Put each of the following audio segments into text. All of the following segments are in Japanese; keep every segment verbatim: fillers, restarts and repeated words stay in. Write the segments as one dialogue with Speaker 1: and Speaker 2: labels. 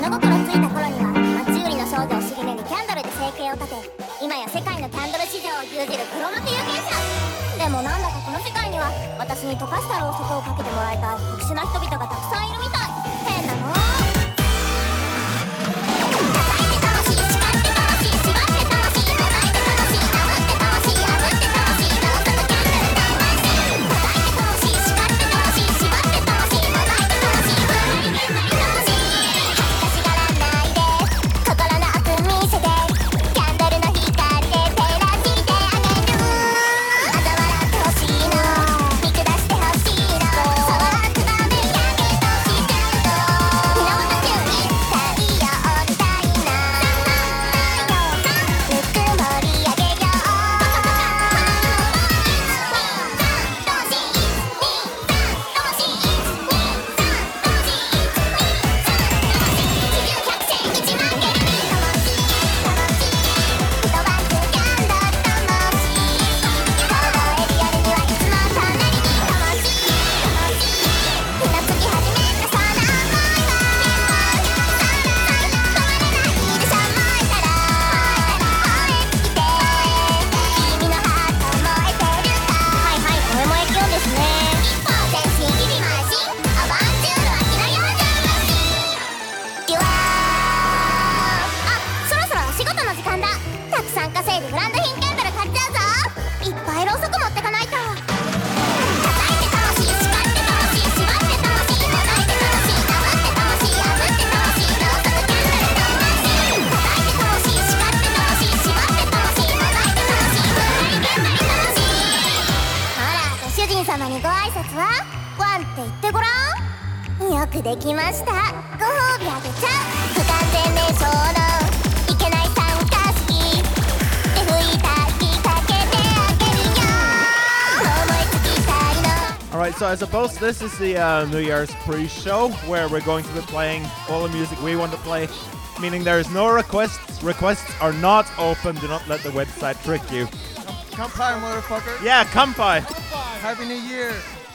Speaker 1: 物心ついた頃には町売りの少女を尻目にキャンドルで生計を立て、今や世界のキャンドル市場を牛耳る黒幕有権者。でもなんだかこの世界には私に溶かしたろうそくをかけてもらえた特殊な人々がたくさんいるみたい。変なの。様にご挨拶はワンって言ってごらん。よくできました。ご褒美あげちゃう。不完全燃焼のいけない参加式で吹いた息かけてあげるよ。思いつきたいの。
Speaker 2: Alright, so I suppose this is the uh, New Year's pre-show where we're going to be playing all the music we want to play, meaning there is no requests. Requests are not open. Do not let the website trick you.
Speaker 3: Kampai, motherfucker.
Speaker 2: Yeah, Kampai.
Speaker 3: Happy New Year.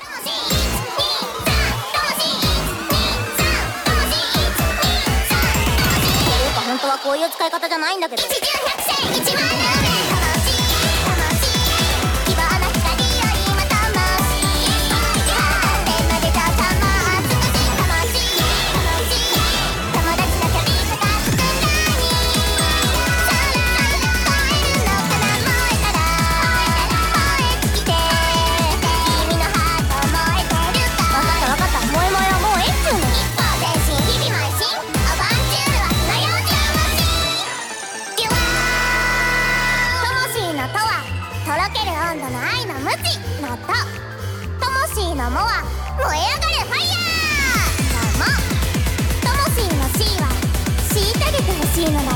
Speaker 1: 本当はこういう使い方じゃないんだけど。とろける温度の愛の無知のと、ともしーのもは燃え上がるファイヤーのも、ともしーのしーは虐げてほしいのな